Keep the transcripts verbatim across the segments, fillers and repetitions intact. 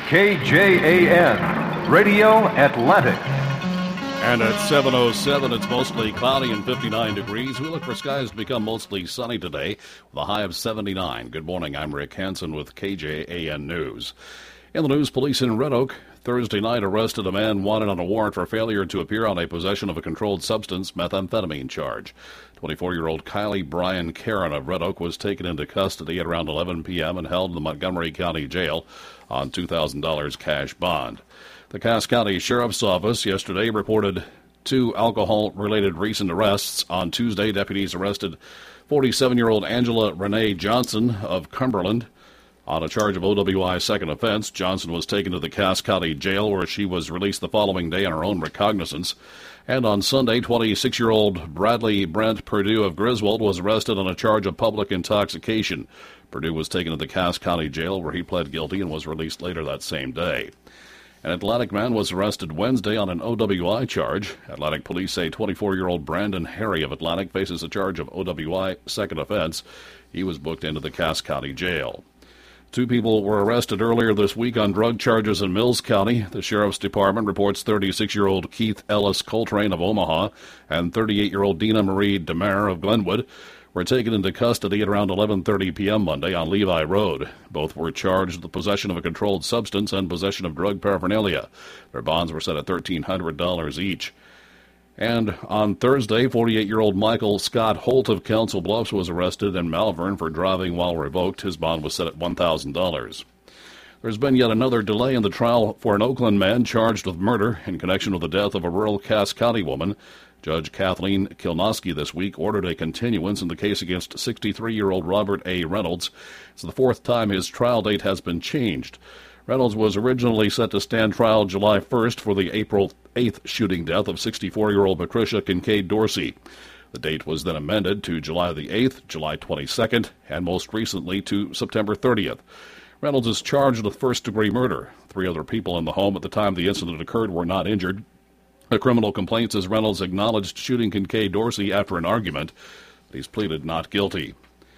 K J A N, Radio Atlantic. And at seven oh seven, it's mostly cloudy and fifty-nine degrees. We look for skies to become mostly sunny today with a high of seventy-nine. Good morning, I'm Rick Hansen with K J A N News. In the news, police in Red Oak Thursday night arrested a man wanted on a warrant for failure to appear on a possession of a controlled substance methamphetamine charge. twenty-four-year-old Kylie Brian Karen of Red Oak was taken into custody at around eleven p.m. and held in the Montgomery County Jail on two thousand dollars cash bond. The Cass County Sheriff's Office yesterday reported two alcohol-related recent arrests. On Tuesday, deputies arrested forty-seven-year-old Angela Renee Johnson of Cumberland on a charge of O W I second offense. Johnson was taken to the Cass County Jail, where she was released the following day on her own recognizance. And on Sunday, twenty-six-year-old Bradley Brent Purdue of Griswold was arrested on a charge of public intoxication. Purdue was taken to the Cass County Jail, where he pled guilty and was released later that same day. An Atlantic man was arrested Wednesday on an O W I charge. Atlantic police say twenty-four-year-old Brandon Harry of Atlantic faces a charge of O W I second offense. He was booked into the Cass County Jail. Two people were arrested earlier this week on drug charges in Mills County. The Sheriff's Department reports thirty-six-year-old Keith Ellis Coltrane of Omaha and thirty-eight-year-old Dina Marie DeMare of Glenwood were taken into custody at around eleven thirty p.m. Monday on Levi Road. Both were charged with possession of a controlled substance and possession of drug paraphernalia. Their bonds were set at thirteen hundred dollars each. And on Thursday, forty-eight-year-old Michael Scott Holt of Council Bluffs was arrested in Malvern for driving while revoked. His bond was set at one thousand dollars. There's been yet another delay in the trial for an Oakland man charged with murder in connection with the death of a rural Cass County woman. Judge Kathleen Kilnosky this week ordered a continuance in the case against sixty-three-year-old Robert A. Reynolds. It's the fourth time his trial date has been changed. Reynolds was originally set to stand trial July first for the April eighth shooting death of sixty-four-year-old Patricia Kincaid Dorsey. The date was then amended to July the eighth, July twenty-second, and most recently to September thirtieth. Reynolds is charged with first-degree murder. Three other people in the home at the time the incident occurred were not injured. A criminal complaint says Reynolds acknowledged shooting Kincaid Dorsey after an argument, but he's pleaded not guilty.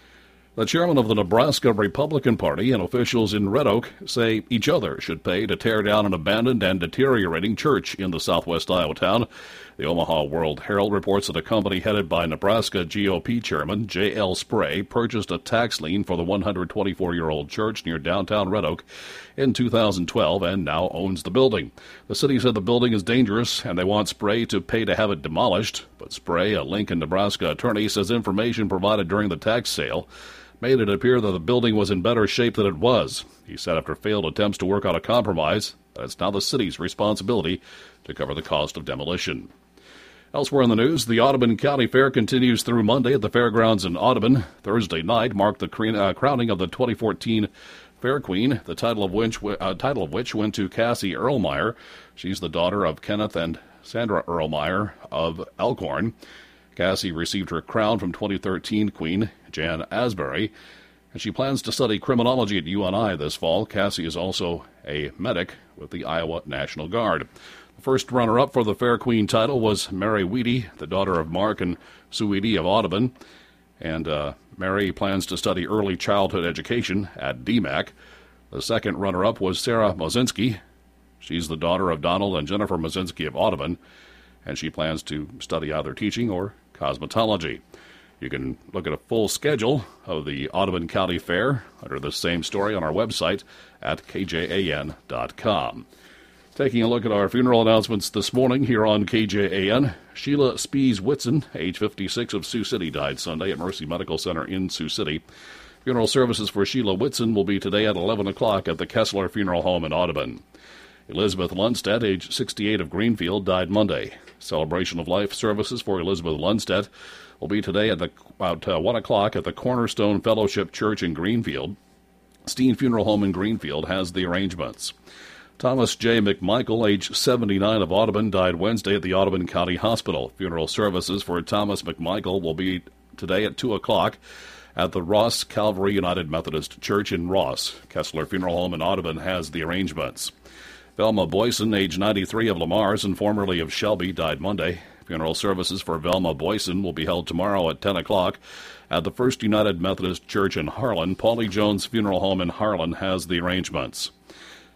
The chairman of the Nebraska Republican Party and officials in Red Oak say each other should pay to tear down an abandoned and deteriorating church in the southwest Iowa town. The Omaha World Herald reports that a company headed by Nebraska G O P chairman J L Spray purchased a tax lien for the one hundred twenty-four-year-old church near downtown Red Oak in two thousand twelve and now owns the building. The city said the building is dangerous and they want Spray to pay to have it demolished. But Spray, a Lincoln, Nebraska attorney, says information provided during the tax sale made it appear that the building was in better shape than it was. He said after failed attempts to work out a compromise, that it's now the city's responsibility to cover the cost of demolition. Elsewhere in the news, the Audubon County Fair continues through Monday at the fairgrounds in Audubon. Thursday night marked the cre- uh, crowning of the twenty fourteen Fair Queen, the title of which uh, title of which went to Cassie Erlmeyer. She's the daughter of Kenneth and Sandra Erlmeyer of Elkhorn. Cassie received her crown from twenty thirteen Queen Jan Asbury, and she plans to study criminology at U N I this fall. Cassie is also a medic with the Iowa National Guard. The first runner-up for the Fair Queen title was Mary Weedy, the daughter of Mark and Sue Weedy of Audubon, and uh, Mary plans to study early childhood education at D MAC. The second runner-up was Sarah Mozinski. She's the daughter of Donald and Jennifer Mozinski of Audubon, and she plans to study either teaching or cosmetology. You can look at a full schedule of the Audubon County Fair under the same story on our website at K J A N dot com. Taking a look at our funeral announcements this morning here on K J A N, Sheila Spees Whitson, age fifty-six, of Sioux City, died Sunday at Mercy Medical Center in Sioux City. Funeral services for Sheila Whitson will be today at eleven o'clock at the Kessler Funeral Home in Audubon. Elizabeth Lundstedt, age sixty-eight, of Greenfield, died Monday. Celebration of Life services for Elizabeth Lundstedt will be today at the, about uh, one o'clock at the Cornerstone Fellowship Church in Greenfield. Steen Funeral Home in Greenfield has the arrangements. Thomas J. McMichael, age seventy-nine, of Audubon, died Wednesday at the Audubon County Hospital. Funeral services for Thomas McMichael will be today at two o'clock at the Ross Calvary United Methodist Church in Ross. Kessler Funeral Home in Audubon has the arrangements. Velma Boyson, age ninety-three, of Lamar's and formerly of Shelby, died Monday. Funeral services for Velma Boyson will be held tomorrow at ten o'clock at the First United Methodist Church in Harlan. Paulie Jones Funeral Home in Harlan has the arrangements.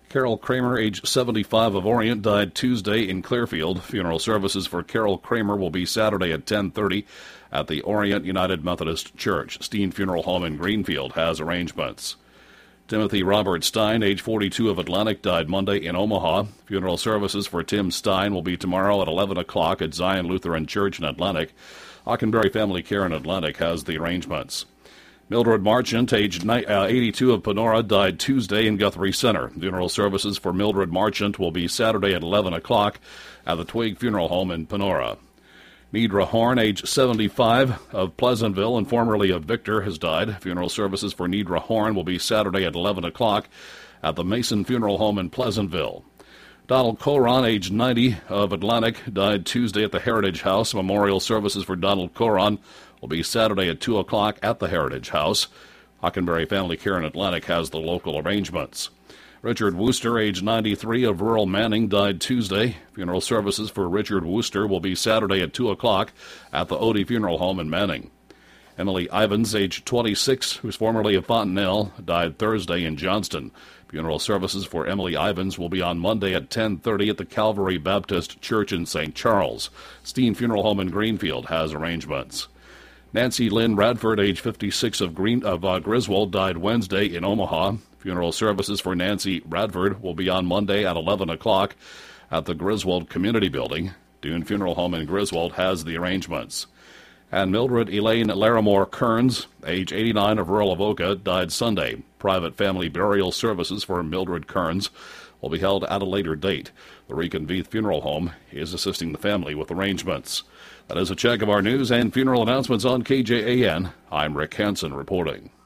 Carol Kramer, age seventy-five, of Orient, died Tuesday in Clearfield. Funeral services for Carol Kramer will be Saturday at ten thirty at the Orient United Methodist Church. Steen Funeral Home in Greenfield has arrangements. Timothy Robert Stein, age forty-two, of Atlantic, died Monday in Omaha. Funeral services for Tim Stein will be tomorrow at eleven o'clock at Zion Lutheran Church in Atlantic. Hockenberry Family Care in Atlantic has the arrangements. Mildred Marchant, age eighty-two, of Panora, died Tuesday in Guthrie Center. Funeral services for Mildred Marchant will be Saturday at eleven o'clock at the Twig Funeral Home in Panora. Nedra Horn, age seventy-five, of Pleasantville and formerly of Victor, has died. Funeral services for Nedra Horn will be Saturday at eleven o'clock at the Mason Funeral Home in Pleasantville. Donald Coron, age ninety, of Atlantic, died Tuesday at the Heritage House. Memorial services for Donald Coron will be Saturday at two o'clock at the Heritage House. Hockenberry Family Care in Atlantic has the local arrangements. Richard Wooster, age ninety-three, of rural Manning, died Tuesday. Funeral services for Richard Wooster will be Saturday at two o'clock at the Odie Funeral Home in Manning. Emily Ivans, age twenty-six, who's formerly of Fontenelle, died Thursday in Johnston. Funeral services for Emily Ivans will be on Monday at ten thirty at the Calvary Baptist Church in Saint Charles. Steen Funeral Home in Greenfield has arrangements. Nancy Lynn Radford, age fifty-six, of, Green, of uh, Griswold, died Wednesday in Omaha. Funeral services for Nancy Radford will be on Monday at eleven o'clock at the Griswold Community Building. Dune Funeral Home in Griswold has the arrangements. And Mildred Elaine Larimore Kearns, age eighty-nine, of rural Avoca, died Sunday. Private family burial services for Mildred Kearns will be held at a later date. The Reconveith Funeral Home is assisting the family with arrangements. That is a check of our news and funeral announcements on K J A N. I'm Rick Hansen reporting.